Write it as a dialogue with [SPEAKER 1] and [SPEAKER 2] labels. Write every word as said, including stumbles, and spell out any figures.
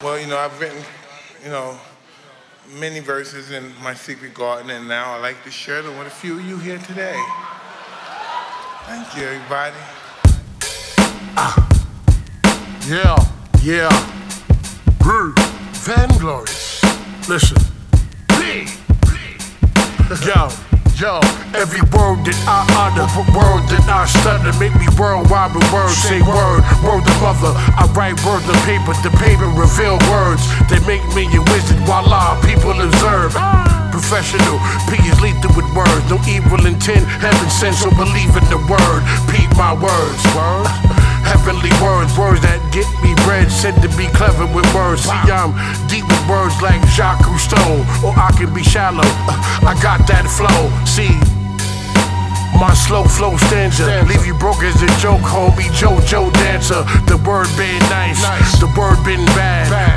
[SPEAKER 1] Well, you know, I've written, you know, many verses in my secret garden, and now I like to share them with a few of you here today. Thank you, everybody.
[SPEAKER 2] Uh, yeah, yeah. Brr, Vanglorious. Listen. Big. Yo, yo, every word that I utter, word that I stutter, make me worldwide with words. Say word, word the mother. I write words on paper, the paper reveal words. They make me a wizard while our people observe. Professional, P is lethal with words. No evil intent, heaven sent, so believe in the word. Peep my words. Words? Heavenly words, words that get me bread. Said to be clever with words. See, I'm deep with words like Jacques Cousteau, or I can be shallow. I got that flow. See, my slow flow stanza leave you broke as a joke, homie. JoJo dancer. The word been nice, nice. The word been bad. bad.